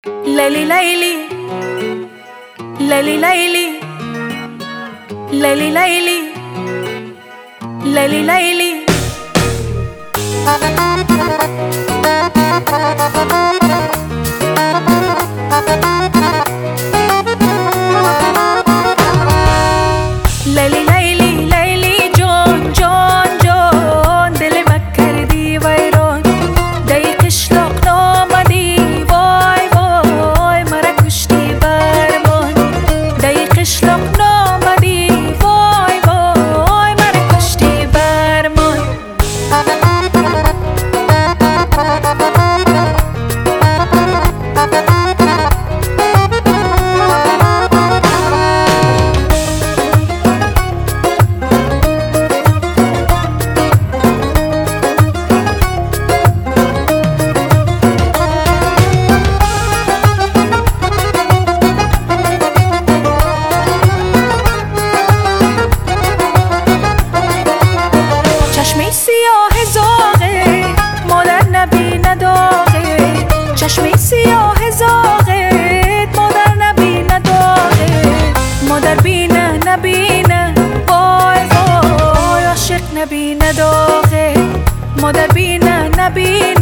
ليلي ليلي ليلي ليلي ليلي ليلي ليلي ليلي ليلي ليلي ليلي جون جون جون دل بکر دی ویران دی قشلاق نامدی وای وای مرا کشتی برمان دی قشلاق نامدی وای وای مرا کشتی برمان چشمی سیاه زاغه مادر نبینه داغه چشمی سیاه زاغه مادر نبینه داغه مادر بینه نبینه وای وای عاشق نبینه داغه مادر بینه نبینه